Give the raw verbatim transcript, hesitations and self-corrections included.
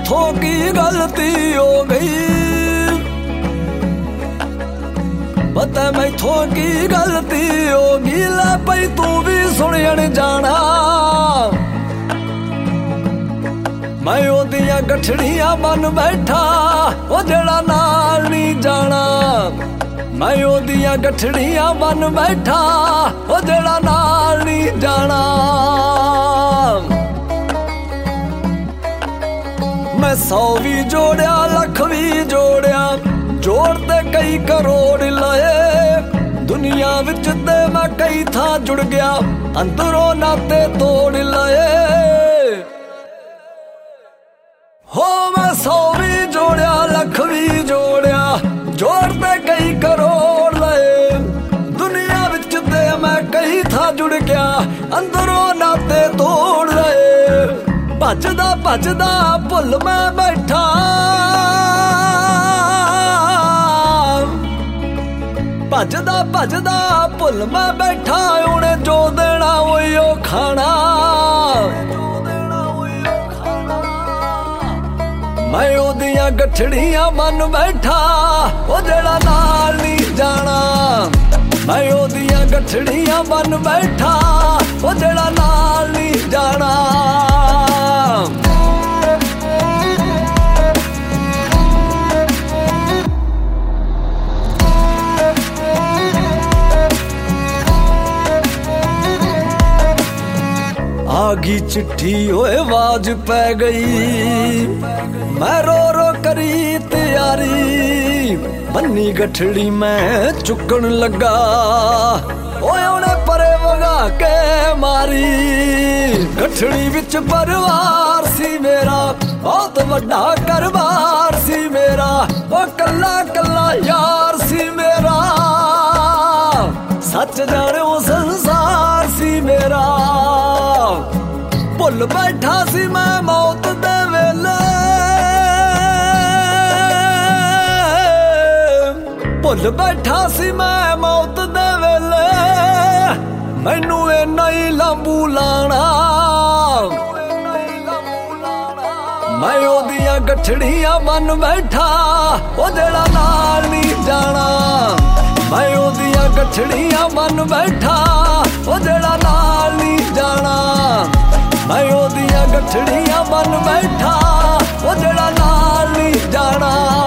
मैथों की गलती हो गई, पता मैथों की गलती होगी। लै पई तू भी सुनियण जाना, मैं ओदियां गठड़ियां बन बैठा ओ जेड़ा नाल नहीं जाना। मैं ओदियां गठड़ियां बन बैठा ओ जेड़ा नाल नहीं जाना। मैं सौ भी जोड़िया लख भी जोड़िया, जोड़ते कई करोड़ लाए। दुनिया विच ते मैं कई थां जुड़ गया, अंदरों नाते तोड़ लाए। हो मैं सौ भी जोड़िया लख भी जोड़िया, जोड़ते कई करोड़ लाए। दुनिया विच ते मैं कई थां जुड़ गया, अंदरों नाते तोड़ लाए। भजदा भजदा भुल मैं बैठा, भजदा भजदा भुल मैं बैठा। उन्हें जो देना उही खाना, मैं ओदियां गठड़ियां बन बैठा ओ जेड़ा नाल नहीं जाना। मैं ओदियां गठड़ियां बन बैठा ओ जेड़ा नाल नहीं जाना। आगी चिट्ठी होए आवाज पै गई, मैं रो रो करी तैयारी। बन्नी गठड़ी मैं चुकन लगा, ओए उन्हें परे वगा के मारी। गठड़ी विच परिवार सी मेरा, बहुत वड्डा घरबार सी मेरा। ओ कल्ला कल्ला यार सी मेरा, सच जाने वो संसार सी मेरा। भुल बैठा सी मैं मौत दे वेले, भुल बैठा सी मैं मौत दे वेले। मैनू इन्ना ही लांबू लाना, मैं ओदियां गठड़ियां बन बैठा ओ जेड़ा नाल नहीं जाना। मैं ओदियां गठड़ियां बन बैठा ओ जेड़ा नाल नहीं जाना। मैं ओदियां गठड़ियां बन बैठा ओ जेड़ा नाल नहीं जाना।